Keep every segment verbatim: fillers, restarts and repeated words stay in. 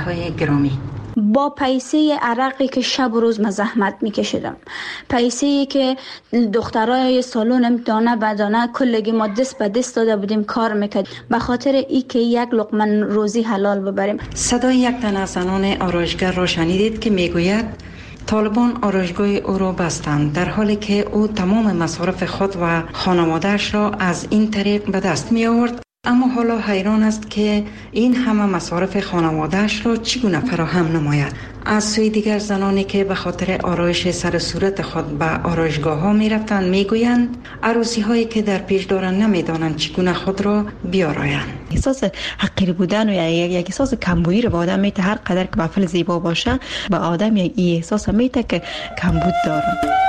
های گرامی، با پیسه عرقی که شب و روز مزحمت میکشیدم، پیسه که دخترای سالون دانه بدانه کلگی ما دست به دست داده بودیم کار میکرد به خاطر ای که یک لقمه روزی حلال ببریم. صدای یک تن از زنان آرایشگر را شنیدید که میگوید طالبان آرایشگاه او را بستند، در حالی که او تمام مصارف خود و خانواده‌اش را از این طریق به دست می آورد. اما حالا حیران است که این همه مصارف خانواده‌اش را چگونه فراهم نماید. از سوی دیگر زنانی که به خاطر آرایش سر و صورت خود به آرایشگاه ها می رفتند می گویند عروسی هایی که در پیش دارند نمی دانند چگونه خود را بیارایند. احساس حقیر بودن و یک یک احساس کمبودی رو به آدم میته، هر قدر که محفل زیبا باشه به آدم یک احساس میته که کمبود داره.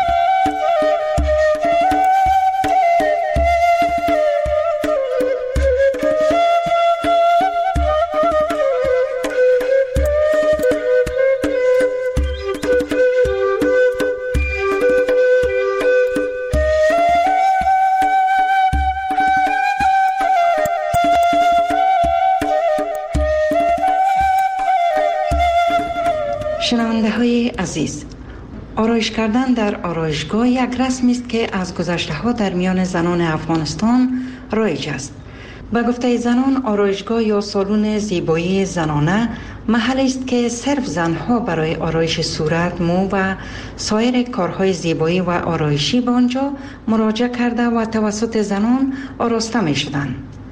شنونده های عزیز، آرایش کردن در آرایشگاه یک رسمی است که از گذشته ها در میان زنان افغانستان رایج است. به گفته زنان، آرایشگاه یا سالن زیبایی زنانه محلی است که صرف زنها برای آرایش صورت، مو و سایر کارهای زیبایی و آرایشی به آنجا مراجعه کرده و توسط زنان آراسته می شدند.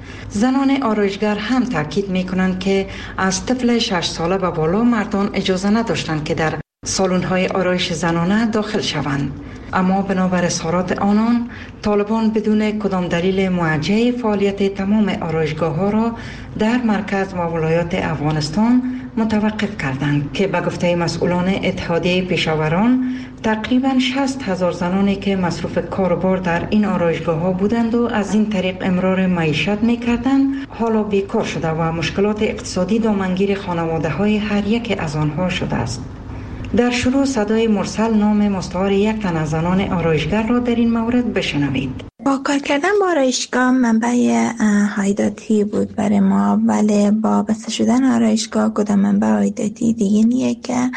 زنان آرایشگر هم تاکید می کنند که از طفل شش ساله به بالا مردان اجازه نداشتند که در سالن‌های آرایش زنانه داخل شوند. اما بنابر اظهارات آنان، طالبان بدون کدام دلیل موجه فعالیت تمام آرایشگاه‌ها را در مرکز و ولایات افغانستان متوقف کردند که به گفته مسئولان اتحادیه پیشاوران تقریباً شصت هزار زنانی که مصروف کار و بار در این آرایشگاه‌ها بودند و از این طریق امرار معیشت می‌کردند، حالا بیکار شده و مشکلات اقتصادی دامنگیر خانواده‌های هر یک از آنها شده است. در شروع صدای مرسل نام مستعار یک تن از زنان آرایشگر را در این مورد بشنوید. با کار کردن با آرایشگاه منبع عایداتی بود برای ما، ولی با بسته شدن آرایشگاه کدام منبع عایداتی دیگه نیه که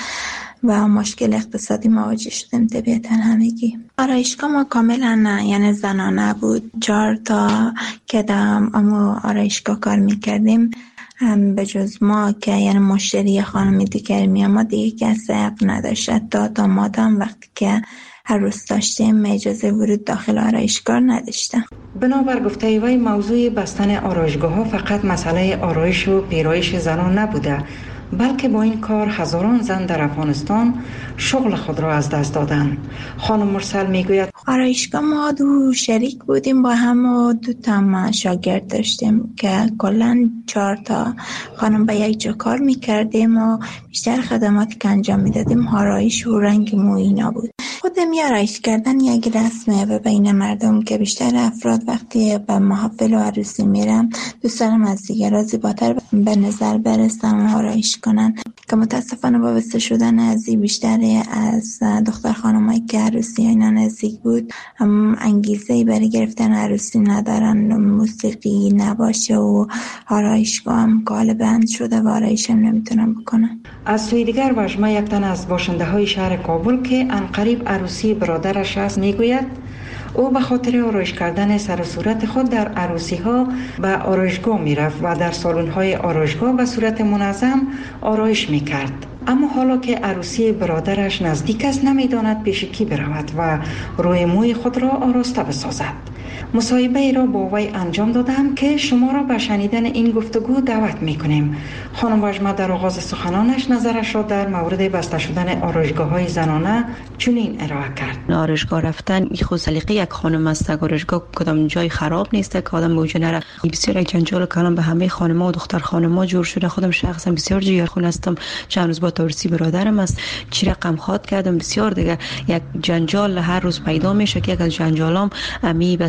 و مشکل اقتصادی مواجه شدیم. طبیعتا همگی آرایشگاه ما کاملا نه، یعنی زنانه بود. چهار تا که در اما آرایشگاه کار میکردیم به جز ما که یعنی مشتری خانمی دیگر می ما دیگه کسی حق نداشت. تا تا مادام وقتی که هر روز داشتیم اجازه ورود داخل آرایشگاه نداشتم. بنابر گفته وی موضوع بستن آرایشگاه ها فقط مسئله آرایش و پیرایش زنان نبوده، بلکه با این کار هزاران زن در افغانستان شغل خود را از دست دادند. خانم مرسل میگوید آرایشگاه ما دو شریک بودیم با هم و دو تا شاگرد داشتیم که کلا چهار تا خانم با یک جا کار میکردیم و بیشتر خدماتی که انجام میدادیم آرایش و رنگ مو اینا بود. خودم آرایش کردن یک رسمه و بین مردم که بیشتر افراد وقتی به محافل و عروسی میرن دوست دارم از دیگران زیباتر به نظر برسن و آرایش کنن، که متاسفانه با واسطه شدن از بیشتر از دختر خانمایی که عروسی اینا نزدیک بود هم انگیزه برای گرفتن عروسی ندارن، موسیقی نباشه و آرایشگاه هم غالبا شده و آرایش هم نمیتونن بکنن. از سوی دیگر وژما یک تن از باشنده های شهر کابل که انقریب عروسی برادرش است میگوید او به خاطر آرایش کردن سر و صورت خود در عروسی ها به آرایشگاه می رفت و در سالن های آرایشگاه به صورت منظم آرایش می کرد. اما حالا که عروسی برادرش نزدیک است نمی داند پیش کی برود و روی موی خود را آراسته بسازد. مصاحبه ای را با وی انجام دادم که شما را به شنیدن این گفتگو دعوت می کنیم. خانم وژما در آغاز سخنانش نظرش را در مورد بسته شدن آرایشگاه های زنانه چنین ارائه کرد. آرایشگاه رفتن این خود سلیقه یک خانم است. آرایشگاه کدام جای خراب نیست که آدم به اونجا نره. بسیار جنجال کلام به همه خانم‌ها و دختر خانم‌ها جور شده. خودم شخصا بسیار جیگرخون هستم. چند روز با تورسی برادرم است چی رقم خواد کردم بسیار دیگه یک جنجال هر روز پیدا میشه که یک از جنجالام امی بس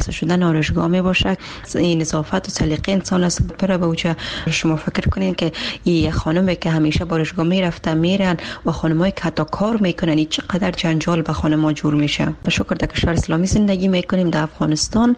بسته شدن آرایشگاه می باشه. این نظافت و سلیقه انسان است. برای به وجه شما فکر کنین که این خانمی که همیشه به آرایشگاه میرفتن میرن و خانمایی که حتی کار میکنن این چقدر جنجال به خانم‌ها جور میشه. به شکر در کشور اسلامی زندگی میکنیم در افغانستان.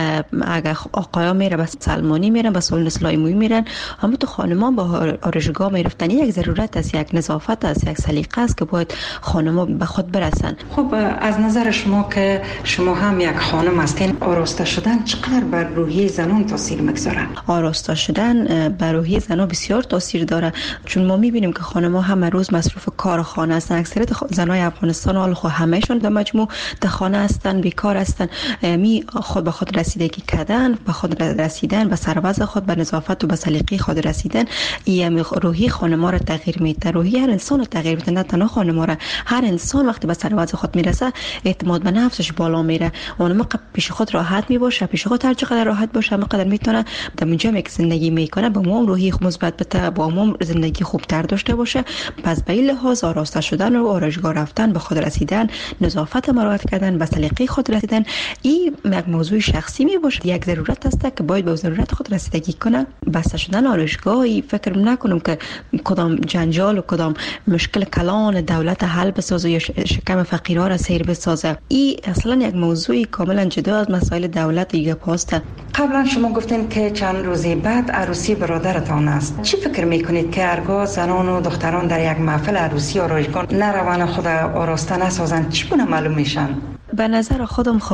اگر آقایا میره به سلمانی میرن به سالن اصلاح مویی میرن، اما تو خانم‌ها به آرایشگاه میرفتن. یک ضرورت است، یک نظافت است، یک سلیقه است که باید خانم‌ها به خود برسن. خب از نظر شما که شما هم یک خانم هستین، آراسته شدن چقدر بر روحیه زنان تاثیر میگذاره؟ آراسته شدن بر روحیه زنان بسیار تاثیر داره، چون ما میبینیم که خانم‌ها هم روز مصروف کار خانه هستن. اکثریت زنای افغانستان حال خو همهشون در مجموع در خانه هستن، بیکار هستن. می خود به خود رسیدگی کردن، به خود رسیدن، به سروز خود، به نظافت و به سلیقه خود رسیدن، این روحی خانم‌ها را تغییر میده. روحی هر انسان رو تغییر میده، نه تنها خانم‌ها را. هر انسان وقتی به سروز خود میرسه اعتماد به نفسش بالا میره. اون پیش خود راحت می باشه، پیش خود هر چقدر راحت باشه همقدر میتونه در اونجا که زندگی میکنه با ما روحی مثبت بده، با ما زندگی خوبتر داشته باشه. پس به این لحاظ آراسته شدن و آرایشگاه رفتن، به خود رسیدن، نظافت مراعات کردن، به سلیقه خود رسیدن، این یک موضوع شخصی می باشه. یک ضرورت است که باید به ضرورت خود رسیدگی کنه. بسته شدن آرایشگاهی فکر نکنم که کدام جنجال و کدام مشکل کلان دولت حل بسازه یا شکم فقیرها را سیر بسازه. این اصلا یک موضوعی کاملا جدا از مسائل دولت دیگه پاسته. قبلا شما گفتین که چند روزی بعد عروسی برادرتان است. چی فکر میکنید که هرگاه زنان و دختران در یک محفل عروسی آرایشگاه نروان خود آراسته نسازن چگونه معلوم میشن؟ به نظر خودم خو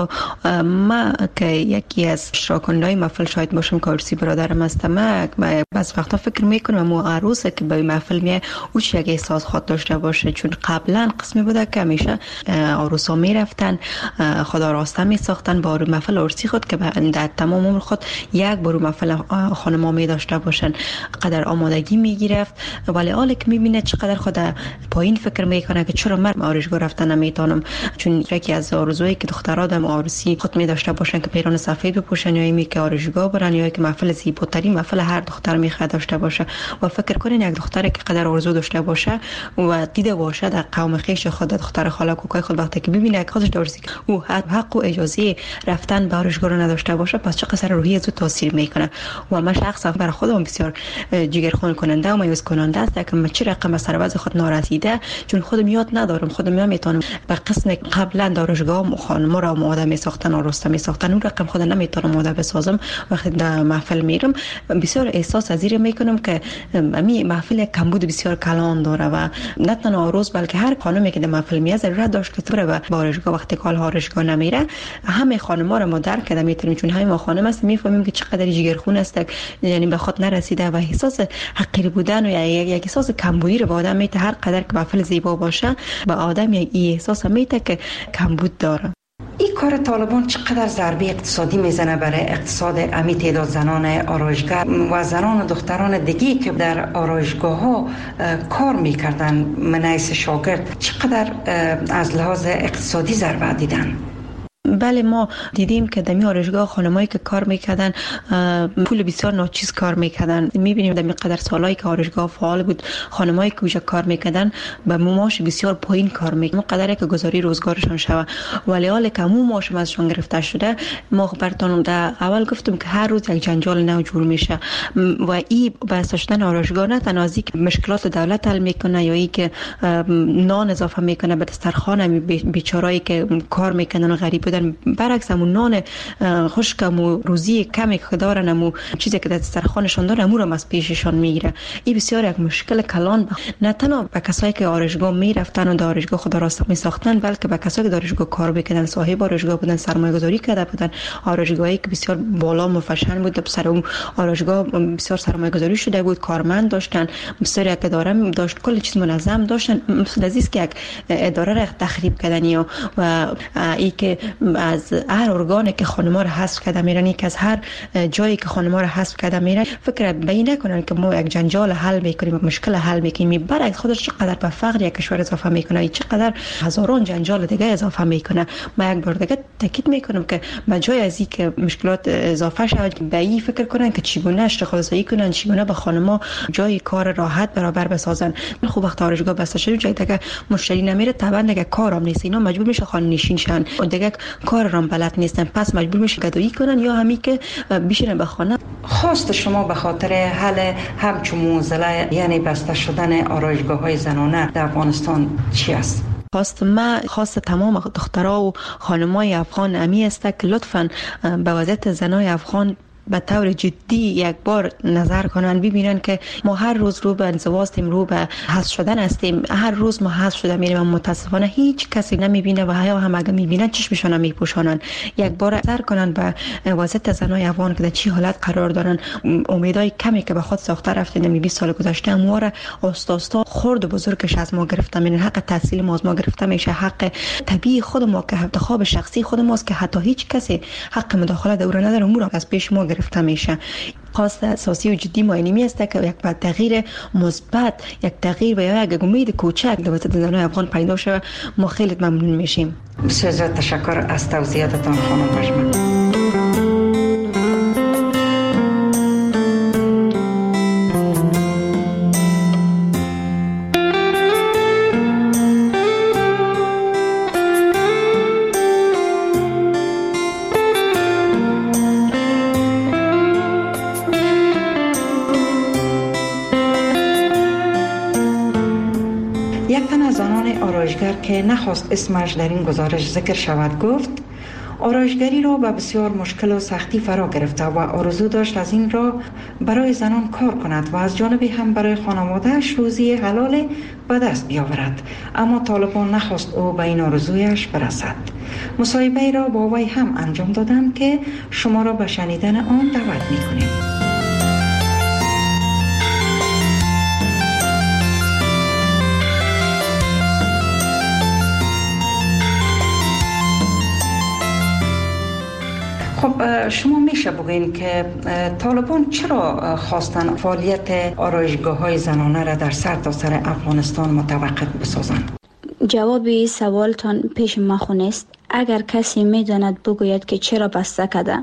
ما که یکی از اشتراک‌کننده‌های محفل شاید باشم که عروسی برادرم هستم، ما بعض وقتا فکر میکنم مو عروسه که به محفل میه او چه یک احساس خود داشته باشه، چون قبلا قسمی بوده که همیشه عروسا میرفتن خدا راسته میساختن با محفل عروسی خود که در تمام عمر خود یک بار محفل خانم‌ها می داشته باشن، قدر آمادگی میگرفت. ولی حالا که میبینه چقدر خود پایین فکر میکنه که چرا من آرایشگاه رفتن نمیتونم، چون یکی از آرزویی که دخترها در عروسی خود می داشته باشن که پیران سفید بپوشن یا اینی که آرایشگاه برن یا که محفل زیباترین محفل هر دختر میخواد داشته باشه. و فکر کنین یک دختری که قدر آرزو داشته باشه و دیده باشه در قوم خویش خود، دختر خاله کوکای خود، وقتی که ببینه که خودش درسی او حق و اجازه رفتن به آرایشگاه رو نداشته باشه، پس چه قصر روحی زود تاثیر میکنه. و من شخصا برای خودم بسیار جگرخون کننده و مایوس کننده است که من چه رقم سروز خود نارسیده، چون خودم یاد ندارم، خودم نمیتونم به قسم قبلا آرایشگاه خانم‌ها را آماده می‌ساختن، آراسته می‌ساختن، اون رقم خود نمیتونم آماده بسازم. وقتی در محفل میرم بسیار احساس ازیر میکنم که می محفل کمبود بسیار کلان داره و نه تنها عروس بلکه هر خانمی که در محفل میاد ضرورت داشت که تو به آرایشگاه وقتی کال آرایشگاه نمیره. همه خانم‌ها را ما درک کرده میتونیم، چون همه ما خانم است میفهمیم که چقدر جگرخون است، یعنی به خود نرسیده و احساس حقیر بودن و یک یک احساس کمبودی رو به آدم میته. هر قدر که محفل زیبا باشه به آدم یک احساس میته که کمبود داره. این کار طالبان چقدر ضربه اقتصادی میزنه برای اقتصاد امی تعداد زنان آرایشگر و زنان و دختران دیگی که در آرایشگاه ها کار میکردن منیس شاگرد، چقدر از لحاظ اقتصادی ضربه دیدن؟ بله ما دیدیم که در آرایشگاه خانمایی که کار میکردن پول بسیار ناچیز کار میکردن. میبینیم در مقدار سالایی که آرایشگاه فعال بود خانمایی که اونجا کار میکردن به معاش بسیار پایین کار میکردن، قدری که گزاری روزگارشان شود. ولی حالا که مو معاش ازشان گرفته شده، ما براتون در اول گفتم که هر روز یک جنجال نو جور میشه و این بسته شدن آرایشگاه نه تنها از اینکه مشکلات دولت حل میکنه یا اینکه نان اضافه میکنه به دسترخوان بیچارهایی که کار میکنن و غریب بودن، برعکس همون نان خشکم و روزی کمی که دارن، همون چیزی که در دسترخوانشان دارن امور هم از پیششان میگیره. این بسیار یک مشکل کلان نه تنها به کسایی که آرایشگاه میرفتن و در آرایشگاه خود راسته میساختن، بلکه به کسایی که در آرایشگاه کار میکردن، صاحب آرایشگاه بودن، سرمایه گذاری کرده بودن، آرایشگاهی که بسیار بالا مفشن بود، سر اون آرایشگاه بسیار سرمایه گذاری شده بود، کارمند داشتن، بسیار یک اداره داشت، کل چیز منظم داشتن. مثل از که یک اداره را تخریب کردن یا و ای که از هر ارگانی که خانم‌ها را حذف کرده میرن، که از هر جایی که خانم‌ها را حذف کرده میرن، فکر بین نکنن که ما یک جنجال حل میکنیم، مشکل حل میکنیم. برعکس خودش چقدر به فقر یک کشور اضافه میکنه، چقدر هزاران جنجال دیگه اضافه میکنه. ما یک بار دیگه تاکید میکنم که به جای از این که مشکلات اضافه شود، به این فکر کنن که چگونه اشتغال زایی کنن، چگونه به خانم‌ها جای کار راحت برابر بسازن. خوب وقت آرایشگاه بسته شد، جای دیگه مشتری نمیره، طبعا دیگه کارام نیست، اینا مجبور میشه خانه نشین شن و دیگه کار را بلد نیستن، پس مجبور میشه گدایی کنن یا همی که بشینن به خانه. خواست شما به خاطر حل همچون موزله یعنی بسته شدن آرایشگاه های زنانه در افغانستان چی است؟ خواست ما خواست تمام دخترها و خانمای افغان امی است که لطفاً به وضعیت زنای افغان به طور جدی یک بار نظر کنن، ببینن که ما هر روز رو به انزوا هستیم، رو به حذف شدن هستیم، هر روز ما حذف شده میریم، متاسفانه هیچ کسی نمیبینه و یا هم اگه میبینن چشمشون میپوشانن. یک بار نظر کنن به وضعیت زنای افغان که در چی حالت قرار دارن. امیدای کمی که به خود ساخته رفتیم بیست سال گذشته امواره آستاستا خرد و بزرگش از ما گرفته میشن، حق تحصیل ما از ما گرفته میشه، حق طبیعی خود ما که انتخاب شخصی خود ماست که حتی هیچ کسی حق مداخله در نداره، امور از پیش ما گرفته میشه. خواست اساسی و جدی ما اینمی است که یک تغییر مثبت، یک تغییر و یک امید کوچک در وسط زنان افغان پیدا شود. ما خیلی ممنون میشیم. بسیار زیاد تشکر از توضیحاتتان خانم بشمن. یک تن از زنان آرایشگر که نخواست اسمش در این گزارش ذکر شود گفت آرایشگری را به بسیار مشکل و سختی فرا گرفته و آرزو داشت از این را برای زنان کار کند و از جانبی هم برای خانواده‌اش روزی حلال به دست بیاورد، اما طالبان نخواست او به این آرزویش برسد. مصاحبه را با وی هم انجام دادم که شما را به شنیدن آن دعوت می‌کنیم. خب شما میشه بگین که طالبان چرا خواستن فعالیت آرایشگاه های زنانه را در سرتاسر افغانستان متوقف بسازند؟ جوابی سوالتان پیش ما خونست. اگر کسی میداند بگوید که چرا بسته کرده.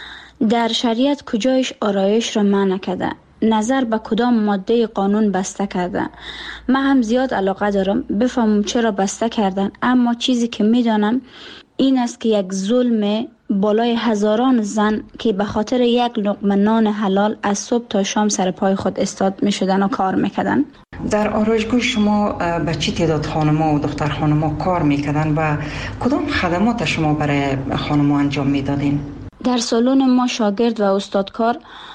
در شریعت کجایش آرایش را منع کرده؟ نظر به کدام ماده قانون بسته کرده؟ من هم زیاد علاقه دارم بفهمم چرا بسته کردن، اما چیزی که میدانم این است که یک ظلم بالای هزاران زن که به خاطر یک لقمه نان حلال از صبح تا شام سر پای خود استاد می شدن و کار میکردن. در آرایشگاه شما به چی تعداد خانم‌ها و دختر خانم‌ها کار میکردن و کدام خدمات شما برای خانم‌ها انجام میدادین؟ در سالن ما شاگرد و استادکار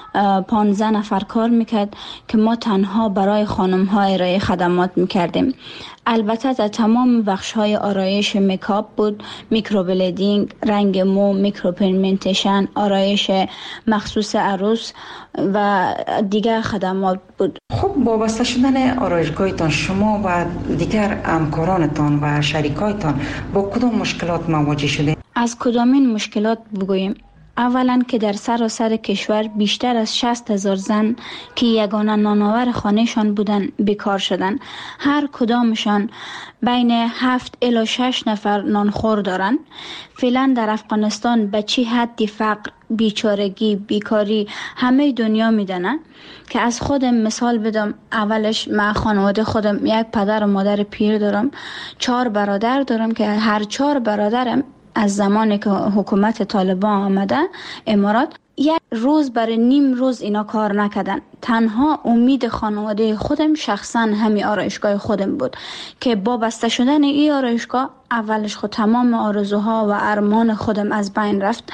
پانزده نفر کار میکرد که ما تنها برای خانم ها ارائه خدمات میکردیم. البته در تمام بخش های آرایش میکاپ بود، میکروبلیدینگ، رنگ مو، میکروپیگمنتیشن، آرایش مخصوص عروس و دیگر خدمات بود. خب وابسته شدن آرایشگاهتان شما و دیگر همکارانتان و شریکایتان با کدام مشکلات مواجه شده؟ از کدامین مشکلات بگوییم؟ اولا که در سراسر کشور بیشتر از شصت هزار زن که یگانه نانآور خانهشان بودن بیکار شدن. هر کدامشان بین هفت الی شش نفر نانخور دارن. فعلا در افغانستان به چه حدی فقر، بیچارگی، بیکاری همه دنیا میدانه که از خودم مثال بدم. اولش من خانواده خودم یک پدر و مادر پیر دارم، چهار برادر دارم که هر چهار برادرم از زمانی که حکومت طالبان آمده امارات یک روز برای نیم روز اینا کار نکردن. تنها امید خانواده خودم شخصا همین آرایشگاه خودم بود که با بسته شدن این آرایشگاه اولش خود تمام آرزوها و ارمان خودم از بین رفت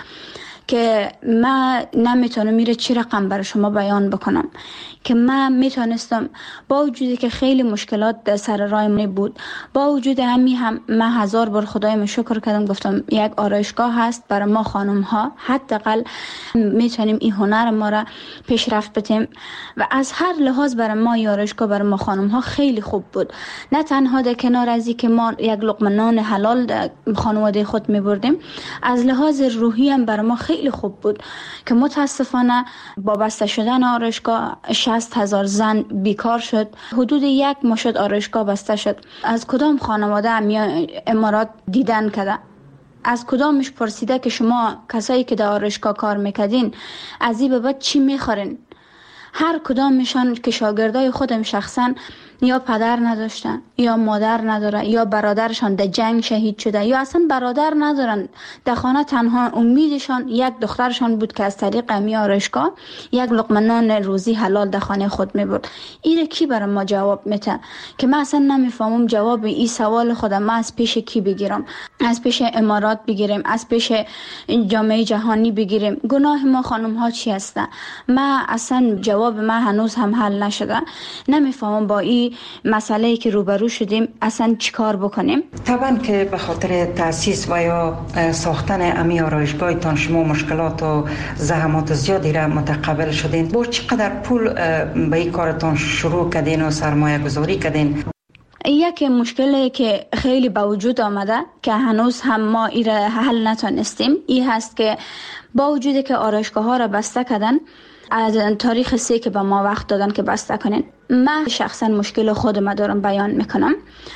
که من نمیتونم میره چی رقم برای شما بیان بکنم که من میتونستم با وجودی که خیلی مشکلات در سر راه من بود، با وجود همین هم من هزار بار خدایم شکر کردم، گفتم یک آرایشگاه هست برای ما خانم ها، حداقل میتونیم این هنر ما را پیشرفت بدیم و از هر لحاظ برای ما آرایشگاه برای ما خانم ها خیلی خوب بود. نه تنها در کنار از این که ما یک لقمه نان حلال در خانواده خود میبردیم، از لحاظ روحی هم برای ما خیلی خوب بود که متاسفانه با بسته شدن آرایشگاه شصت هزار زن بیکار شد. حدود یک ماه شد آرایشگاه بسته شد. از کدام خانواده امارات دیدن کده؟ از کدامش پرسیده که شما کسایی که در آرایشگاه کار میکردین از این به بعد چی میخورین؟ هر کدامشان که شاگردای خودم شخصا یا پدر نداشتن یا مادر نداره یا برادرشان در جنگ شهید شده یا اصلا برادر ندارن. در خانه تنها امیدشان یک دخترشان بود که از طریق امی آرایشگاه یک لقمه نان روزی حلال در خانه خود می برد. این کی برای ما جواب میده که من اصلا نمیفهمم جواب این سوال خودم ما از پیش کی بگیرم؟ از پیش امارات بگیریم؟ از پیش جامعه جهانی بگیریم؟ گناه ما خانم ها چی هسته؟ من اصلا جواب من هنوز هم حل نشده. نمیفهمم با این مسئله که روبرو شدیم اصلا چیکار بکنیم. طبعا که به خاطر تاسیس و یا ساختن امی آرایشگاه تان شما مشکلات و زحمات زیادی را متقبل شدین. با چقدر پول به این کارتان شروع کردین و سرمایه گذاری کردین؟ یک مشکلی که خیلی به وجود آمده که هنوز هم ما این را حل نتونستیم این هست که با وجودی که آرایشگاه ها را بسته کردن از تاریخ سه که به ما وقت دادن که بسته کنین، من شخصا مشکل خودم دارم بیان میکنم.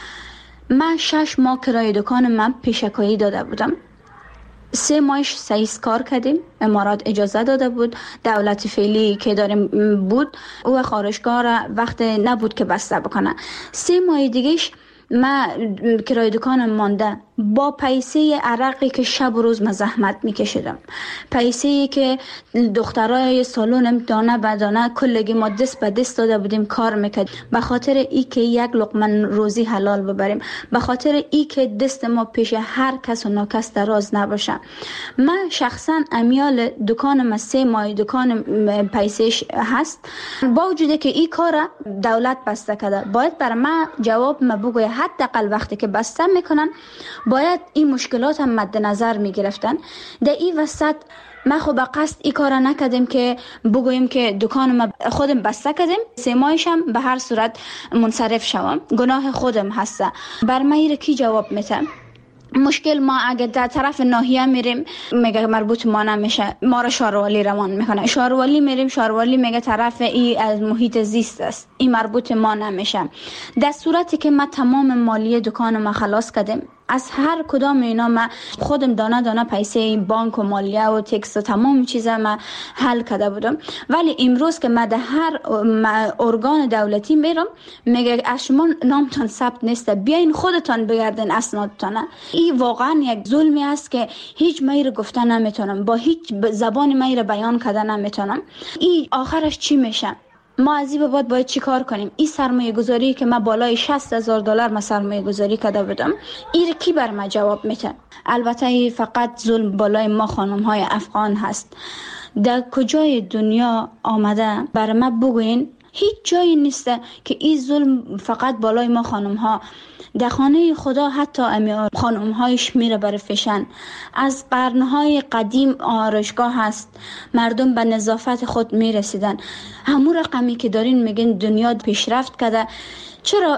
من شش ماه کرایه دکان من پیشکایی داده بودم. سه ماهش سایس کار کردیم، امارات اجازه داده بود، دولت فعلی که داریم بود او خارجگاه را وقت نبود که بسته بکنه. سه ماه دیگهش من کرایه دکانم مانده با پیسه عرقی که شب و روز من زحمت میکشیدم، پیسه که دخترای سالونم دانه به دانه کلگی ما دست به دست داده بودیم کار میکرد به خاطر ای که یک لقمه روزی حلال ببریم، به خاطر ای که دست ما پیش هر کس و ناکس دراز نباشه. من شخصا امیال دکانم سه ماه دکان پیسهش هست، با وجودی که ای کار دولت بسته کرده باید بر من جواب ما بگوید حداقل وقتی که بسته میکنن باید این مشکلات هم مد نظر می گرفتن. در این وسط ما خو به قصد این کار نکردیم که بگوییم که دکان ما خودم بسته کردیم سه ماهش هم به هر صورت منصرف شوم، گناه خودم هسته. بر من این کی جواب میده؟ مشکل ما اگه در طرف ناحیه میریم میگه مربوط ما نمیشه، ما را شاروالی روان میکنه. شاروالی میریم، شاروالی میگه طرف ای از محیط زیست است، این مربوط ما نمیشه. در صورتی که ما تمام مالی دکان ما خلاص کردیم، از هر کدام اینا ما خودم دانه دانه پیسه بانک و مالیه و تکس و تمام چیزا ما حل کرده بودم. ولی امروز که ما در هر ارگان دولتی میرم میگه از شما نامتان ثبت نیست، بیاین خودتان بگردین اسنادتان. این واقعا یک ظلمی است که هیچ میره گفته نمیتونم، با هیچ زبان میره بیان کرده نمیتونم. این آخرش چی میشه؟ ما از این به بعد باید چی کار کنیم؟ این سرمایه گذاری که من بالای شصت هزار دلار ما سرمایه گذاری کرده بودم، این کی بر ما جواب میده؟ البته فقط ظلم بالای ما خانم های افغان هست. در کجای دنیا آمده بر ما بگوین؟ هیچ جایی نیست که این ظلم فقط بالای ما خانم ها. در خانه خدا حتی امی خانم هایش میره بر فشن. از قرنهای قدیم آرایشگاه هست، مردم به نظافت خود میرسیدن. همون رقمی که دارین میگن دنیا پیشرفت کرده، چرا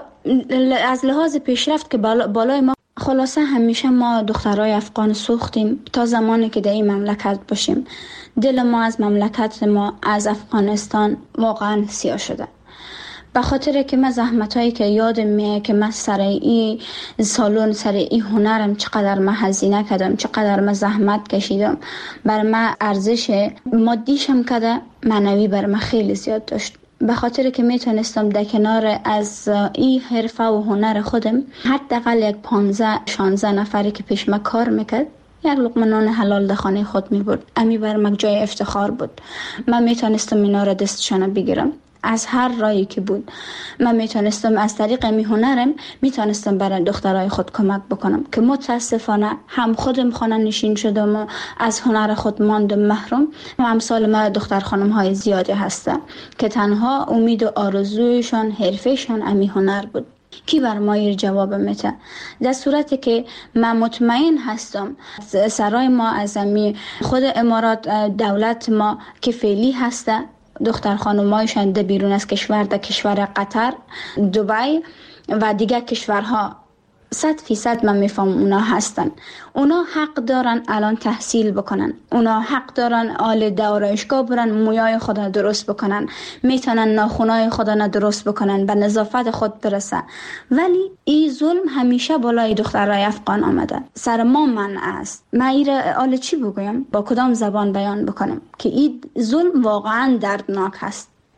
از لحاظ پیشرفت که بالای ما؟ خلاصه همیشه ما دخترای افغان سوختیم تا زمانی که در این مملکت باشیم. دل ما از مملکت ما از افغانستان واقعا سیاه شده. به خاطر که من زحمتایی که یادم میاد که من سر این سالن سر این هنرم چقدر من هزینه کردم، چقدر من زحمت کشیدم، بر من ارزش مادیشم کده، معنوی بر من خیلی زیاد داشت. به خاطر که میتونستم در کنار از این حرفه و هنر خودم حداقل یک پانزده شانزده نفری که پیش من کار میکرد یک لقمه نان حلال در خانه خود میبرد. امی بر من جای افتخار بود. من میتونستم اینا را دستشان بگیرم از هر راهی که بود. من میتونستم از طریق می هنرم میتونستم برای دخترای خود کمک بکنم که متاسفانه هم خودم خانه نشین شدم و از هنر خود ماندم محروم و امثال ما دختر خانم های زیادی هستن که تنها امید و آرزویشان حرفشان امی هنر بود. کی بر ما جواب میده؟ در صورتی که من مطمئن هستم سرای ما از امی خود امارات دولت ما که فعلی هسته، دختر خانمایشان ده بیرون از کشور، در کشور قطر، دبی و دیگر کشورها صد فیصد من میفهم اونا هستن. اونا حق دارن الان تحصیل بکنن، اونا حق دارن آل دورایشگاه برن مویای خود درست بکنن، میتونن ناخونای خود درست بکنن، به نظافت خود برسن. ولی این ظلم همیشه بالای دخترای افغان آمده، سر ما منع است. من ایره آل چی بگویم؟ با کدام زبان بیان بکنم که این ظلم واقعا دردناک هست؟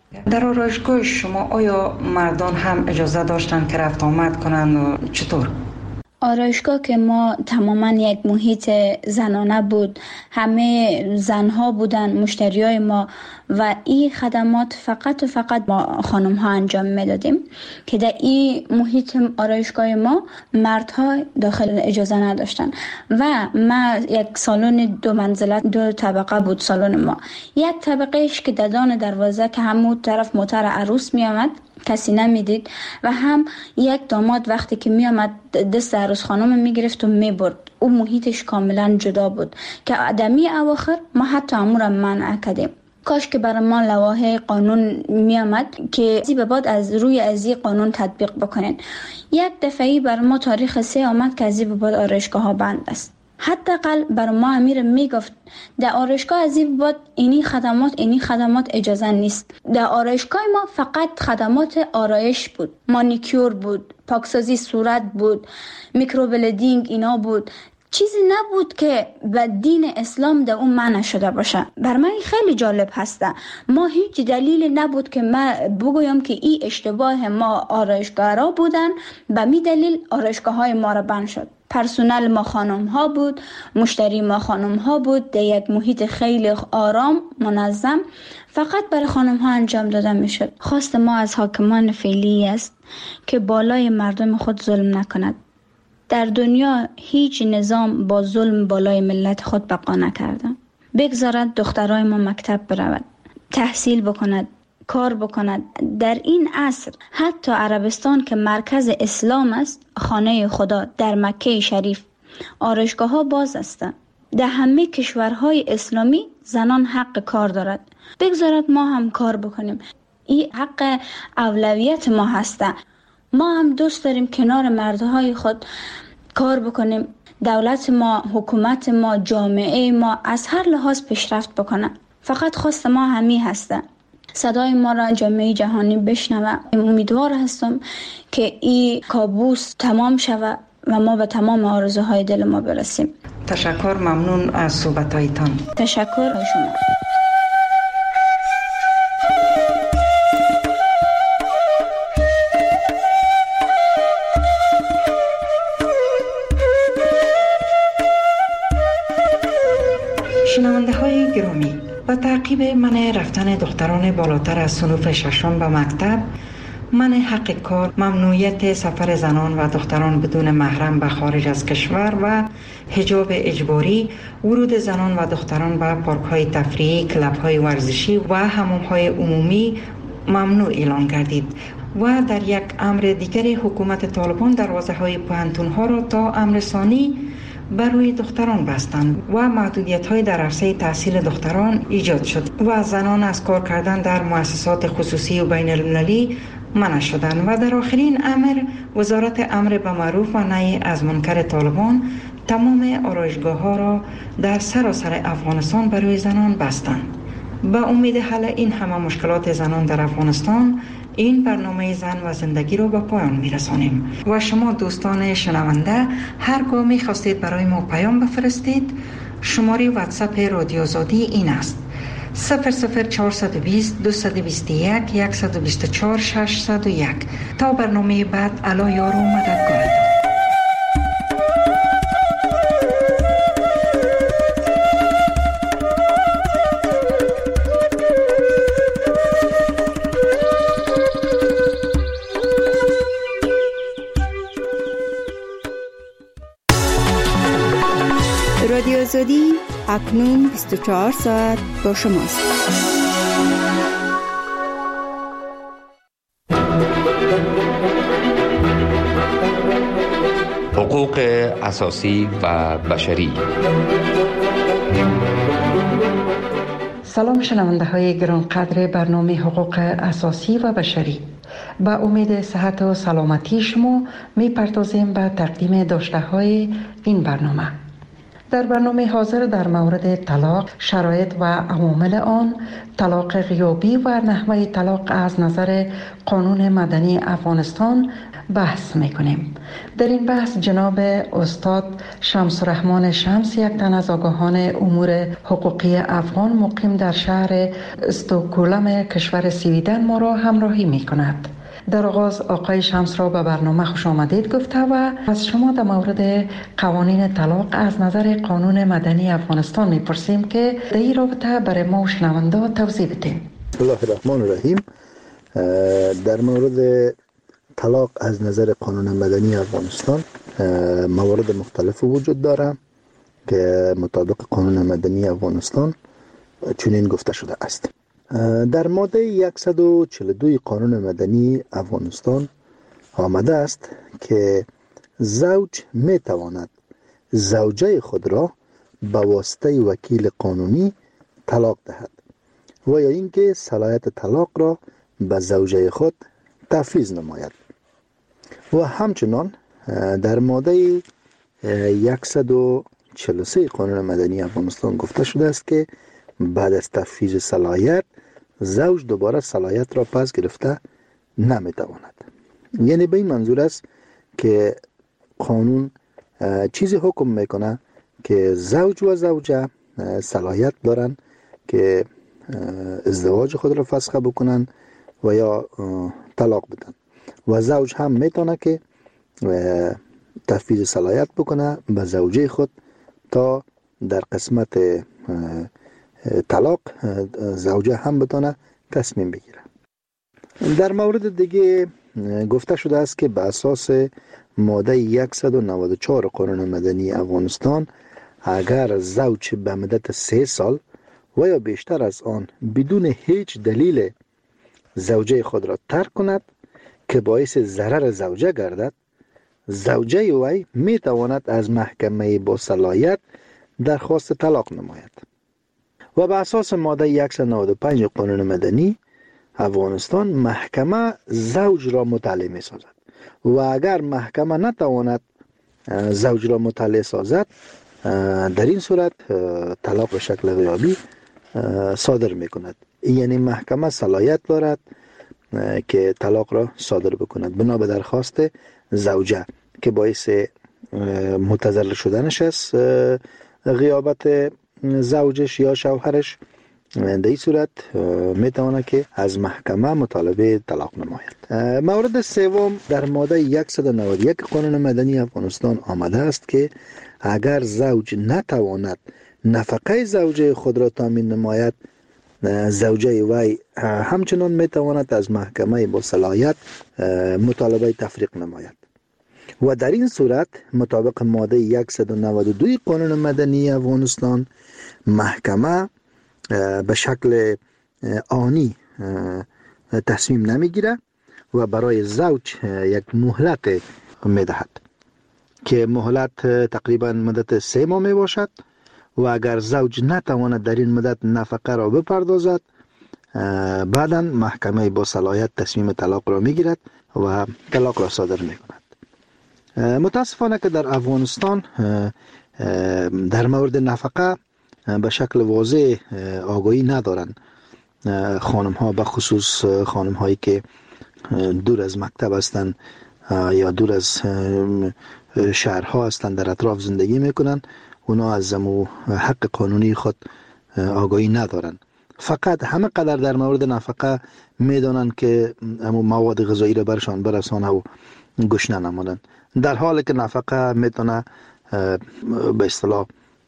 در آرایشگاه شما آیا مردان هم اجازه داشتن که رفت آمد کنند و چطور؟ آرایشگاه که ما تماما یک محیط زنانه بود، همه زنها بودن مشتریای ما و این خدمات فقط و فقط ما خانم ها انجام میدادیم که در این محیط آرایشگاه ما مردها داخل اجازه نداشتن. و ما یک سالن دو منزله دو طبقه بود سالن ما، یک طبقهش که ددان دروازه که همون طرف موتر عروس می آمد کسی نمیدید و هم یک داماد وقتی که می آمد دست عروس خانم می گرفت و می برد. او محیطش کاملا جدا بود که آدمی اواخر ما حتی امور منع کردیم. کاش که برای ما لوایح قانون می آمد که زی به بعد از روی ازی قانون تطبیق بکنین. یک دفعی برای ما تاریخ سه آمد که ازی به بعد آرایشگاه ها بند است. حداقل بر ما امیر میگفت در آرایشگاه از این بعد اینی خدمات اینی خدمات اجازه نیست. در آرایشگاه ما فقط خدمات آرایش بود، مانیکیور بود، پاکسازی صورت بود، میکروبلدینگ اینا بود. چیزی نبود که به دین اسلام در اون منع شده باشه. بر من خیلی جالب هسته. ما هیچ دلیلی نبود که ما بگویم که این اشتباه ما آرایشگاه را بودن، به می دلیل آرایشگاه های ما را بند شد. پرسونل ما خانم ها بود، مشتری ما خانم ها بود، در یک محیط خیلی آرام منظم فقط برای خانم ها انجام داده می شد. خواست ما از حاکمان فعلی است که بالای مردم خود ظلم نکند. در دنیا هیچ نظام با ظلم بالای ملت خود بقا نکرده. بگذارد دخترای ما مکتب برود، تحصیل بکند، کار بکند. در این عصر حتی عربستان که مرکز اسلام است، خانه خدا در مکه شریف، آرایشگاه ها باز است. در همه کشورهای اسلامی زنان حق کار دارد. بگذارد ما هم کار بکنیم. این حق اولویت ما هست. ما هم دوست داریم کنار مردهای خود کار بکنیم. دولت ما، حکومت ما، جامعه ما از هر لحاظ پیشرفت بکنه. فقط خواست ما همی هسته. صدای ما را جامعه جهانی بشنوه. امیدوار هستم که این کابوس تمام شوه و ما به تمام آرزوهای دل ما برسیم. تشکر، ممنون از صحبتایتان. تشکر از شما. شنونده های گرامی، با تعقیب من رفتن دختران بالاتر از صنوف ششم به مکتب، من حق کار، ممنوعیت سفر زنان و دختران بدون محرم به خارج از کشور و حجاب اجباری، ورود زنان و دختران به پارک های تفریحی، کلب های ورزشی و حمام های عمومی ممنوع اعلان گردید و در یک امر دیگر حکومت طالبان دروازه های پوهنتون ها را تا امر ثانی بر روی دختران بستند و محدودیت های در عرصه تحصیل دختران ایجاد شد و زنان از کار کردن در مؤسسات خصوصی و بین المللی منع شدند و در آخرین امر وزارت امر به معروف و نهی از منکر طالبان تمام آرایشگاه ها را در سراسر افغانستان بر روی زنان بستند. با امید حل این همه مشکلات زنان در افغانستان، این برنامه زن و زندگی رو به پایان میرسانیم و شما دوستان شنونده هرگاه میخواستید برای ما پیام بفرستید، شماره واتساپ رادیو آزادی این است: صفر صفر چهارصد و بیست دویست و بیست و یک صد و بیست و چهار ششصد و یک. تا برنامه بعد، الا یار و مددگارتان. رادیو آزادی اکنون بیست و چهار ساعت با شماست. حقوق اساسی و بشری. سلام شنونده های گرانقدر برنامه حقوق اساسی و بشری. با امید صحت و سلامتی شما می پردازیم به تقدیم داشته های این برنامه. در برنامه حاضر در مورد طلاق، شرایط و عوامل آن، طلاق غیابی و نحوه طلاق از نظر قانون مدنی افغانستان بحث میکنیم. در این بحث جناب استاد شمس الرحمن شمس، یک تن از آگاهان امور حقوقی افغان مقیم در شهر استکهلم کشور سویدن ما را همراهی میکند. در آغاز آقای شمس را به برنامه خوش آمدید گفته و از شما در مورد قوانین طلاق از نظر قانون مدنی افغانستان میپرسیم که در این رابطه برای ما و شنونده توضیح بدیم. بسم الله الرحمن الرحیم. در مورد طلاق از نظر قانون مدنی افغانستان موارد مختلف وجود داره که مطابق قانون مدنی افغانستان چنین گفته شده است. در ماده صد و چهل و دو قانون مدنی افغانستان آمده است که زوج می تواند زوجه خود را به واسطه وکیل قانونی طلاق دهد و یا اینکه صلاحیت طلاق را به زوجه خود تفویض نماید. و همچنان در ماده صد و چهل و سه قانون مدنی افغانستان گفته شده است که بعد از تفویض صلاحیت زوج دوباره صلاحیت را پس گرفته نمیتواند. یعنی به این منظور است که قانون چیزی حکم میکنه که زوج و زوجه صلاحیت دارن که ازدواج خود را فسخ بکنن و یا طلاق بدن و زوج هم میتونه که تفویض صلاحیت بکنه به زوجه خود تا در قسمت طلاق زوجه هم بتونه تصمیم بگیره. در مورد دیگه گفته شده است که به اساس ماده صد و نود و چهار قانون مدنی افغانستان اگر زوج به مدت سه سال و یا بیشتر از آن بدون هیچ دلیل زوجه خود را ترک کند که باعث ضرر زوجه گردد، زوجه وی می تواند از محکمه با صلاحیت درخواست طلاق نماید. و به اساس ماده صد و نود و پنج قانون مدنی افغانستان محکمه زوج را مطلع می سازد و اگر محکمه نتواند زوج را مطلع سازد، در این صورت طلاق به شکل غیابی صادر می کند. یعنی محکمه صلاحیت دارد که طلاق را صادر بکند بنا به درخواست زوجه که باعث متضرر شدنش است غیابت زوجش یا شوهرش. در این صورت میتواند که از محکمه مطالبه طلاق نماید. مورد سوم در ماده صد و نود و یک قانون مدنی افغانستان آمده است که اگر زوج نتواند نفقه زوجه خود را تامین نماید، زوجه وی همچنان میتواند از محکمه با صلاحیت مطالبه تفریق نماید و در این صورت مطابق ماده صد و نود و دو قانون مدنی افغانستان محکمه به شکل آنی تصمیم نمیگیره و برای زوج یک مهلت میدهد که مهلت تقریبا مدت سه ماه می باشد و اگر زوج نتواند در این مدت نفقه را بپردازد، بعدا محکمه با صلاحیت تصمیم طلاق را میگیرد و طلاق را صادر میکند. متاسفانه که در افغانستان در مورد نفقه به شکل واضح آگاهی ندارند خانم ها، به خصوص خانم هایی که دور از مکتب هستند یا دور از شهرها هستند، در اطراف زندگی میکنند. اونا از زمو حق قانونی خود آگاهی ندارند. فقط همه قدر در مورد نفقه میدانند که امو مواد غذایی را برشان برسانه و گشنه نمانند، در حالی که نفقه میتونه به اصطلاح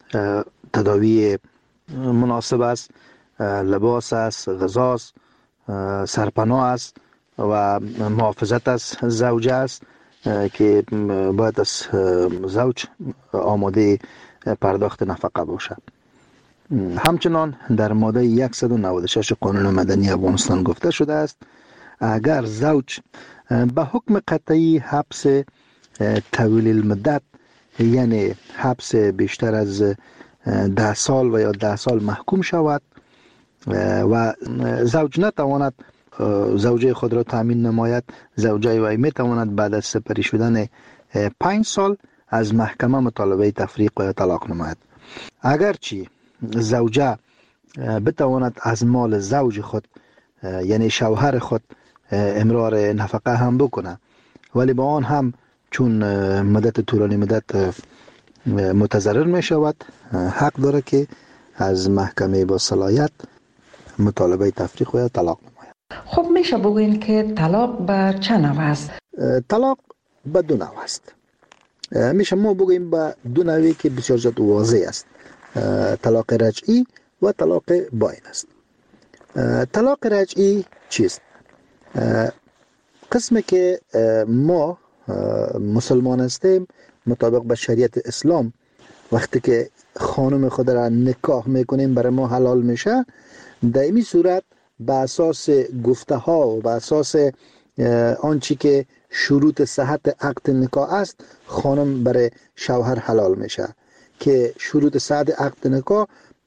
تداوی مناسب است، لباس است، غذا است، سرپناه است و محافظت از زوجه است که باید از زوج آماده پرداخت نفقه باشد. همچنان در ماده صد و نود و شش قانون مدنی افغانستان گفته شده است اگر زوج به حکم قطعی حبس طویل المدت، یعنی حبس بیشتر از ده سال و یا ده سال محکوم شود و زوج نتواند زوجه خود را تامین نماید، زوجه وی می تواند بعد از سپری شدن پنج سال از محکمه مطالبه تفریق و طلاق نماید. اگرچه زوجه بتواند از مال زوج خود یعنی شوهر خود امرار نفقه هم بکنه، ولی با آن هم چون مدت طولانی مدت متضرر می شود حق داره که از محکمه با صلاحیت مطالبه تفریق و طلاق نماید. خب میشه بگوین که طلاق به چه نوع است؟ طلاق به دو نوع است. میشه ما بگوییم به دو نوعی که بسیار زیاد واضح است. طلاق رجعی و طلاق باین است. طلاق رجعی چیست؟ قسمی که ما مسلمان هستیم مطابق به شریعت اسلام وقتی که خانم خود را نکاح میکنیم برای ما حلال میشه، در این صورت به اساس گفته ها و به اساس آنچه که شروط صحت عقد نکاح است خانم برای شوهر حلال میشه که شروط صحت عقد نکاح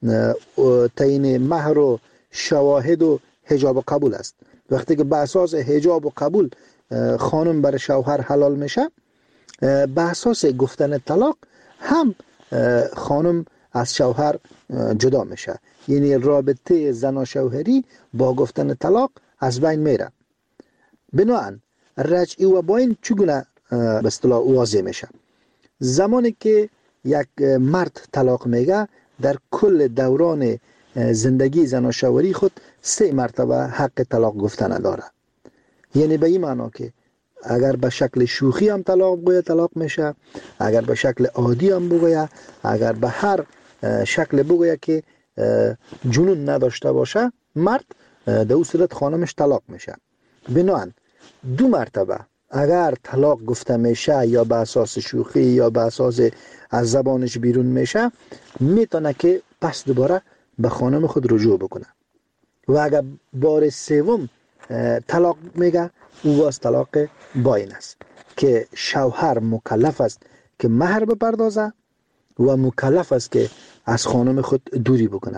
تعیین مهر و شواهد و حجاب و قبول است. وقتی که به اساس حجاب و قبول خانم برای شوهر حلال میشه، به اساس گفتن طلاق هم خانم از شوهر جدا میشه، یعنی رابطه زن و شوهری با گفتن طلاق از بین میره. بنابراین رجعی و باین چگونه به اصطلاح واضح میشه؟ زمانی که یک مرد طلاق میگه در کل دوران زندگی زن و شوهری خود سه مرتبه حق طلاق گفتن داره. یعنی به این معنا که اگر به شکل شوخی هم طلاق بگویه طلاق میشه، اگر به شکل عادی هم بگویه، اگر به هر شکل بگویه که جنون نداشته باشه مرد، در اون صورت خانمش طلاق میشه. بنابراین دو مرتبه اگر طلاق گفته میشه یا به اساس شوخی یا به اساس از زبانش بیرون میشه، میتونه که پس دوباره به خانم خود رجوع بکنه. و اگر بار سوم طلاق میگه او باز طلاق باین است که شوهر مکلف است که مهر بپردازه و مکلف است که از خانم خود دوری بکنه.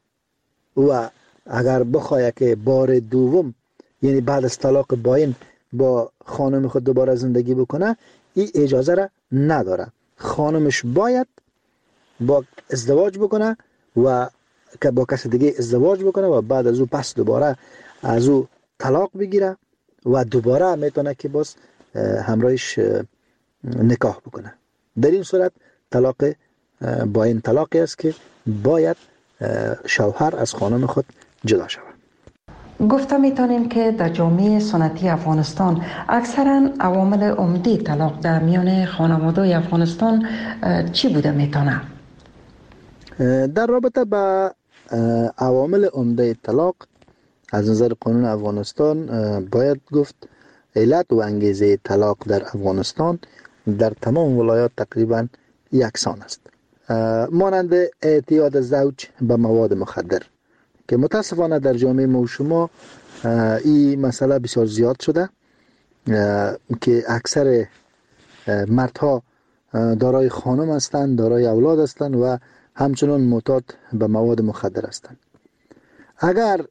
و اگر بخواه که بار دوم یعنی بعد از طلاق باین با خانم خود دوباره زندگی بکنه، این اجازه را نداره. خانمش باید با ازدواج بکنه و که با کس دیگه ازدواج بکنه و بعد از او پس دوباره از او طلاق بگیره و دوباره میتونه که باز همراهش نکاح بکنه. در این صورت طلاق باین طلاقی است که باید شوهر از خانم خود جدا شود. گفته میتونیم که در جامعه سنتی افغانستان اکثرا عوامل عمده طلاق در میان خانواده افغانستان چی بوده میتونه؟ در رابطه با عوامل عمده طلاق از نظر قانون افغانستان باید گفت علت و انگیزه طلاق در افغانستان در تمام ولایات تقریبا یکسان است، مانند اعتیاد زوج به مواد مخدر که متاسفانه در جامعه ما و شما این مسئله بسیار زیاد شده که اکثر مردها دارای خانم هستند، دارای اولاد هستند و همچنان معتاد به مواد مخدر هستند. اگر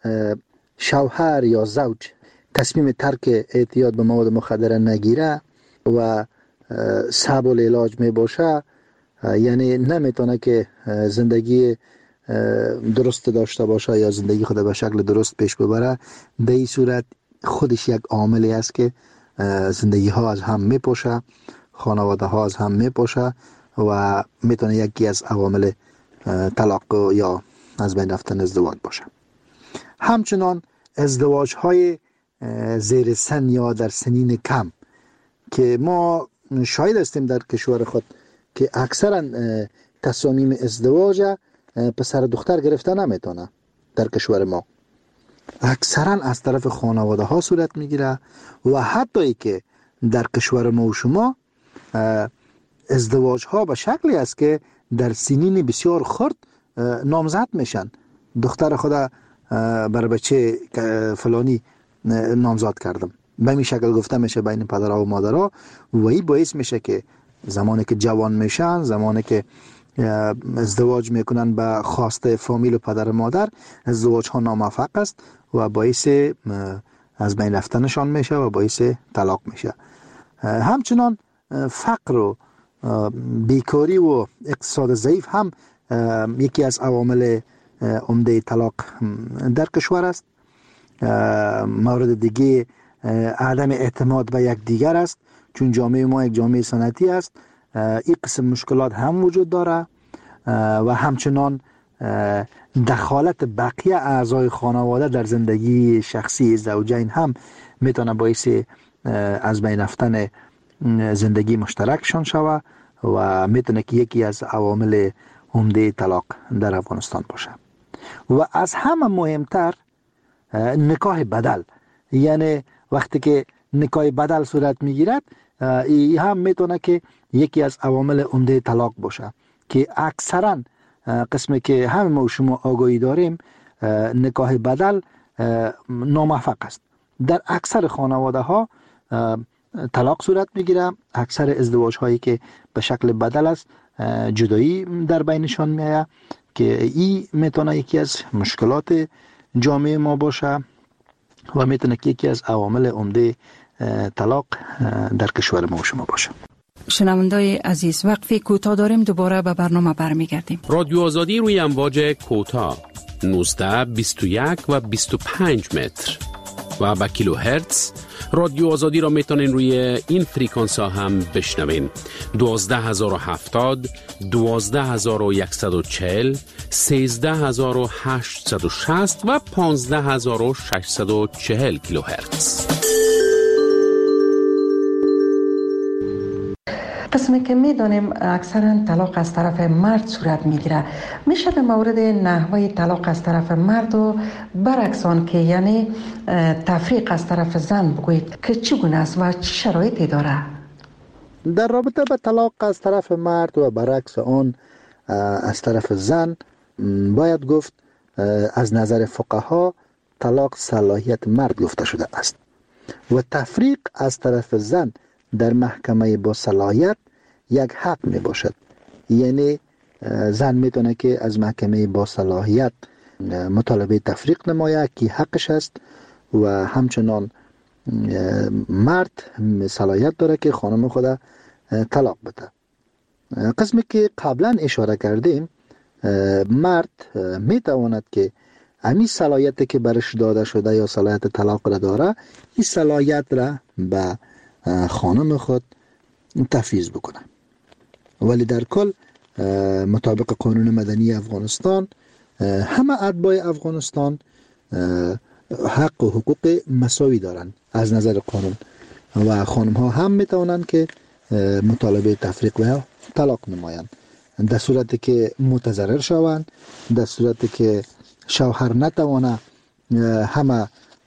شوهر یا زوج تصمیم ترک اعتیاد به مواد مخدر نگیره و صعب العلاج می باشه، یعنی نمیتونه که زندگی درست داشته باشه یا زندگی خود به شکل درست پیش ببره، در این صورت خودش یک عاملی است که زندگی ها از هم میپاشه، خانواده ها از هم میپاشه و میتونه یکی از عوامل طلاق یا از بین رفتن ازدواج باشه. همچنان ازدواج های زیر سن یا در سنین کم که ما شاهد هستیم در کشور خود که اکثرا تصامیم ازدواج پسر دختر گرفته نمیتونه. در کشور ما اکثرا از طرف خانواده ها صورت میگیره و حتی که در کشور ما و شما ازدواج ها به شکلی است که در سنین بسیار خرد نامزد میشن. دختر خدا برای بچه فلانی نامزد کردم، به این شکل گفته میشه بین پدرها و مادرها و این باعث میشه که زمانی که جوان میشن، زمانی که ازدواج میکنن به خواسته فامیل و پدر و مادر، ازدواج ها ناموفق است و باعث از بین رفتنشان میشه و باعث طلاق میشه. همچنان فقر و بیکاری و اقتصاد ضعیف هم یکی از عوامل عمده طلاق در کشور است. مورد دیگه عدم اعتماد به یک دیگر است، چون جامعه ما یک جامعه سنتی است. این قسم مشکلات هم وجود داره و همچنان دخالت بقیه اعضای خانواده در زندگی شخصی زوجین هم میتونه باعث از بین رفتن زندگی مشترکشان شوه و میتونه که یکی از عوامل عمده طلاق در افغانستان باشه. و از همه مهمتر نکاح بدل، یعنی وقتی که نکاح بدل صورت میگیرد، این هم میتونه که یکی از عوامل عمده طلاق باشه که اکثرا قسمی که همه ما و شما آگاهی داریم نکاح بدل ناموفق است. در اکثر خانواده ها طلاق صورت میگیره. اکثر ازدواج هایی که به شکل بدل است جدایی در بینشان میآید که این میتونه یکی از مشکلات جامعه ما باشه و میتونه که یکی از عوامل عمده طلاق در کشور ما و شما باشه. شنوندای عزیز، وقفی کوتاه داریم، دوباره به برنامه برمیگردیم. رادیو آزادی روی امواج کوتاه نوزده بیست و یک و بیست و پنج متر و با کیلو هرتز. رادیو آزادی را میتونین روی این فریکانس ها هم بشنوین: دوازده هزار و هفتاد، دوازده هزار و صد و چهل، سیزده هزار و هشتصد و شصت و پانزده هزار و ششصد و چهل کیلو هرتز. قسمی که میدانیم اکثرا طلاق از طرف مرد صورت میگیره، میشه در مورد نحوه طلاق از طرف مرد و برعکس آن که یعنی تفریق از طرف زن بگویید که چگونه است و چه شرایطی داره؟ در رابطه با طلاق از طرف مرد و برعکس آن از طرف زن باید گفت از نظر فقها طلاق صلاحیت مرد گفته شده است و تفریق از طرف زن در محکمه با صلاحیت یک حق می باشد. یعنی زن میتونه که از محکمه با صلاحیت مطالبه تفریق نماید که حقش است و همچنان مرد صلاحیت داره که خانم خود طلاق بده. قسمی که قبلا اشاره کردیم، مرد میتواند که همین صلاحیتی که برش داده شده یا صلاحیت طلاق را داره، این صلاحیت را به خانم خود تفویض بکنه. ولی در کل مطابق قانون مدنی افغانستان همه اتباع افغانستان حق و حقوق مساوی دارن از نظر قانون و خانم ها هم میتونن که مطالبه تفریق و طلاق نمایند در صورتی که متضرر شوند، در صورتی که شوهر نتوانه همه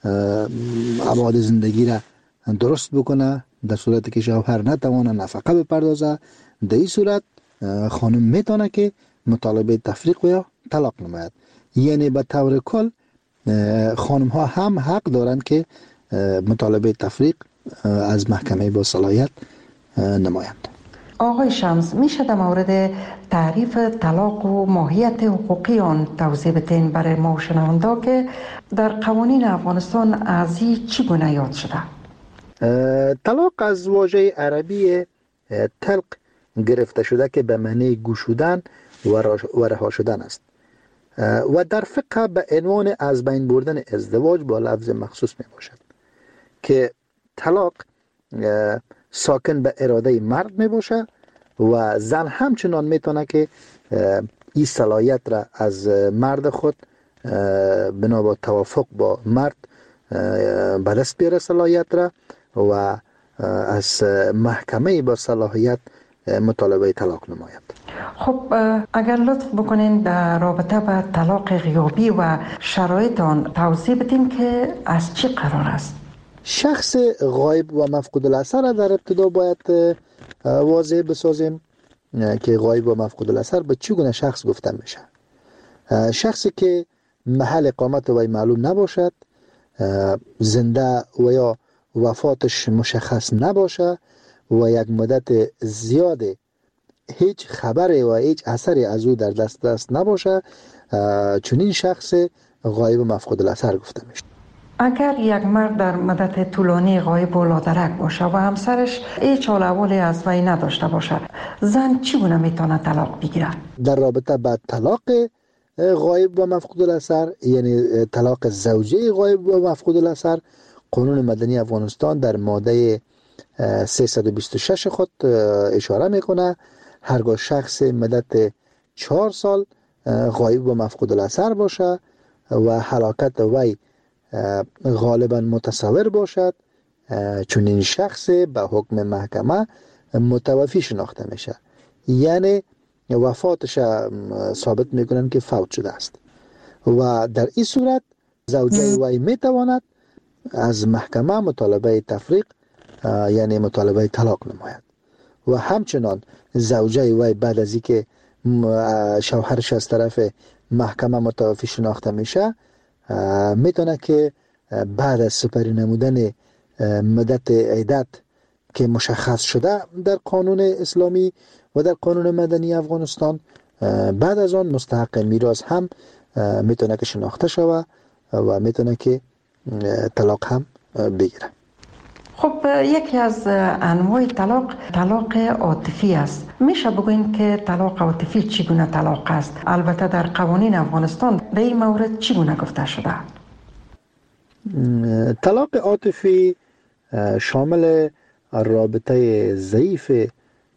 ابعاد زندگی را درست بکنه، در صورتی که شوهر نتوانه نفقه بپردازه، در این صورت خانم میتونه که مطالبه تفریق و یا طلاق نماید. یعنی به طور کل خانم ها هم حق دارند که مطالبه تفریق از محکمه با صلاحیت نمایند. آقای شمس، میشه در مورد تعریف طلاق و ماهیت حقوقی آن توضیح بدین برای ما شنوندا که در قوانین افغانستان از این چگونه یاد شده؟ طلاق از واژه عربی طلق گرفته شده که به معنی گشودن و رها شدن است و در فقه به عنوان از بین بردن ازدواج با لفظ مخصوص می باشد که طلاق ساکن به اراده مرد می باشه و زن همچنان می تونه که این صلاحیت را از مرد خود بنا با توافق با مرد به دست بیاره صلاحیت را و از محکمه با صلاحیت مطالبه طلاق نماید. خب اگر لطف بکنین در رابطه با طلاق غیابی و شرایط آن توضیح بدین که از چی قرار است؟ شخص غایب و مفقود الاثر در ابتدا باید واضح بسازیم که غایب و مفقود الاثر به چگونه شخص گفته میشه. شخصی که محل اقامت وی معلوم نباشد، زنده و یا وفاتش مشخص نباشه و یک مدت زیاد هیچ خبری و هیچ اثری از او در دست دست نباشه، چون این شخص غایب و مفقود الاثر گفته میشه. اگر یک مرد در مدت طولانی غایب و لادرک باشه و همسرش هیچ حال احوالی از وی نداشته باشه، زن چگونه میتونه طلاق بگیره؟ در رابطه با طلاق غایب و مفقود الاثر، یعنی طلاق زوجه غایب و مفقود الاثر، قانون مدنی افغانستان در ماده سیصد و بیست و شش خود اشاره میکنه هرگاه شخص مدت چهار سال غایب و مفقود الاثر باشه و هلاکت وی غالبا متصور باشد، چون این شخص به حکم محکمه متوفی شناخته میشه، یعنی وفاتش ثابت میکنن که فوت شده است و در این صورت زوجه وی میتواند از محکمه مطالبه تفریق یعنی مطالبه طلاق نماید و همچنان زوجه وی بعد از اینکه شوهرش از طرف محکمه متوفی شناخته میشه میتونه که بعد از سپری نمودن مدت عدت که مشخص شده در قانون اسلامی و در قانون مدنی افغانستان، بعد از آن مستحق میراث هم میتونه که شناخته شوه و میتونه که طلاق هم بگیره. خب یکی از انواع طلاق طلاق عاطفی است. میشه بگوین که طلاق عاطفی چگونه طلاق است؟ البته در قوانین افغانستان به این مورد چگونه گفته شده؟ طلاق عاطفی شامل رابطه ضعیف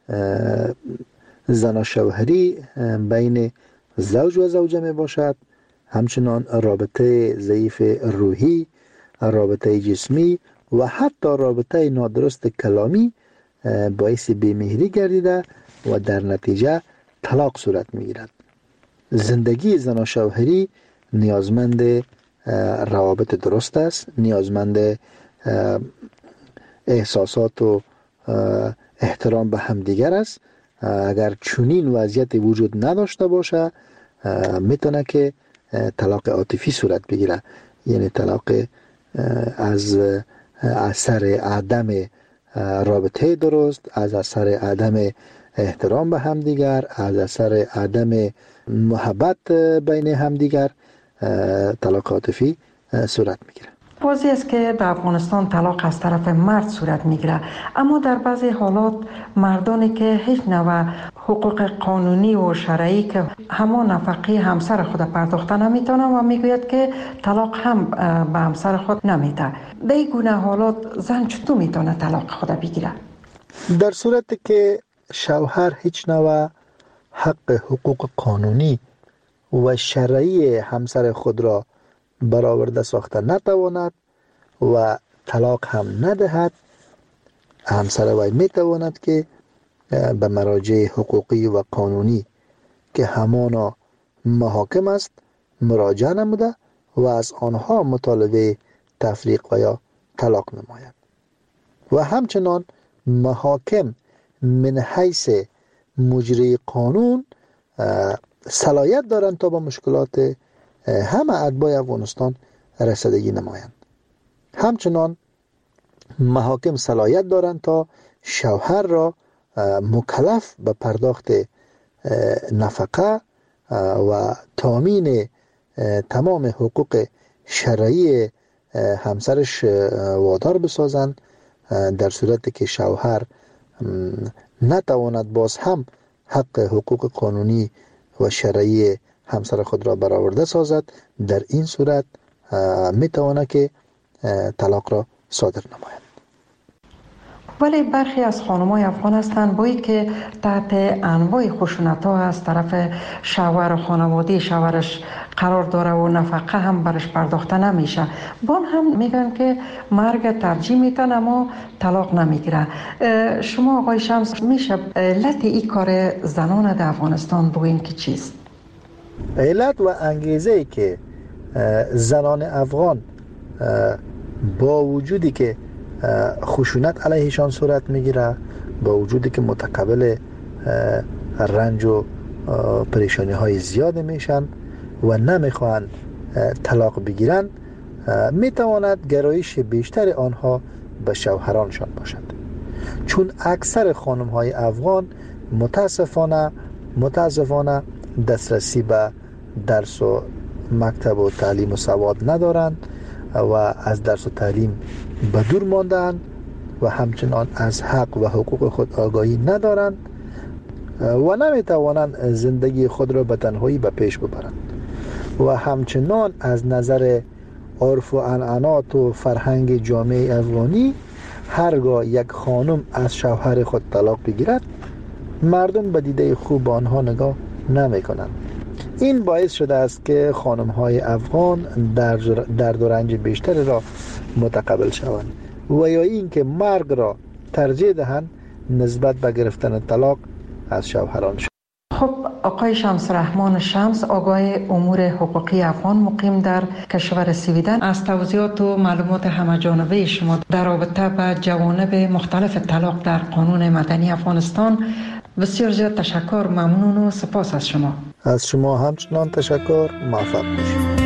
زن شوهری بین زوج و زوجه می باشد، همچنان رابطه ضعیف روحی، رابطه جسمی و حتی رابطه نادرست کلامی باعث بیمهری گردیده و در نتیجه طلاق صورت می گیرد. زندگی زن و شوهری نیازمند روابط درست است، نیازمند احساسات و احترام به همدیگر است. اگر چنین وضعیت وجود نداشته باشه میتونه که طلاق عاطفی صورت بگیره، یعنی طلاق از اثر عدم رابطه درست، از اثر عدم احترام به همدیگر، از اثر عدم محبت بین همدیگر طلاق عاطفی صورت میگیره. واضح است که در افغانستان طلاق از طرف مرد صورت میگیره، اما در بعضی حالات مردانی که هیچ نوع حقوق قانونی و شرعی که همان نفقه همسر خود پرداخته نمیتونه و میگوید که طلاق هم به همسر خود نمیده. در این گونه حالات زن چطور میتونه طلاق خود بگیره؟ در صورتی که شوهر هیچ نوع حق حقوق قانونی و شرعی همسر خود را برآورده ساخته نتواند و طلاق هم ندهد، همسر وی میتواند که به مراجع حقوقی و قانونی که همانا محاکم است مراجعه نموده و از آنها مطالبه تفریق و یا طلاق نماید و همچنان محاکم من حیث مجری قانون صلاحیت دارند تا با مشکلات همه اتباع افغانستان رسیدگی نمایند. همچنان محاکم صلاحیت دارند تا شوهر را مکلف به پرداخت نفقه و تامین تمام حقوق شرعی همسرش وادار بسازند، در صورتی که شوهر نتواند باز هم حق حقوق قانونی و شرعی همسر خود را برآورده سازد. در این صورت میتواند که طلاق را صادر نماید. ولی برخی از خانم‌های افغان هستند با اینکه تحت انواع خشونت‌ها از طرف شوهر و خانواده شوهرش قرار داره و نفقه هم برش پرداخته نمیشه، بان هم میگن که مرگ ترجیح میتن اما طلاق نمیگیره. شما آقای شمس میشه علت این کار زنان در افغانستان بگوین که چیست؟ علت و انگیزه ای که زنان افغان با وجودی که خشونت علیهشان صورت میگیره، با وجودی که متقبل رنج و پریشانی های زیاد میشن و نمیخوان طلاق بگیرن، میتواند گرایش بیشتر آنها به شوهرانشان باشد، چون اکثر خانم های افغان متاسفانه متاسفانه دسترسی به درس و مکتب و تعلیم و سواد ندارند و از درس و تعلیم به دور مانده‌اند و همچنان از حق و حقوق خود آگاهی ندارند و نمیتوانند زندگی خود را به تنهایی به پیش ببرند و همچنان از نظر عرف و عنعنات و فرهنگ جامعه افغانی هرگاه یک خانم از شوهر خود طلاق بگیرد مردم به دیده خوب آنها نگاه نمی کنند. این باعث شده است که خانم های افغان درد و رنج بیشتری را متقبل شوند و یا این که مرگ را ترجیح دهند نسبت به گرفتن طلاق از شوهرانشان. خب آقای شمس رحمان شمس، آگاه امور حقوقی افغان مقیم در کشور سویدن، از توضیحات و معلومات همه جانبه شما در رابطه با جوانب مختلف طلاق در قانون مدنی افغانستان بسیار زیاد تشکر، ممنون و سپاس از شما. از شما همچنان تشکر، موفق باشید.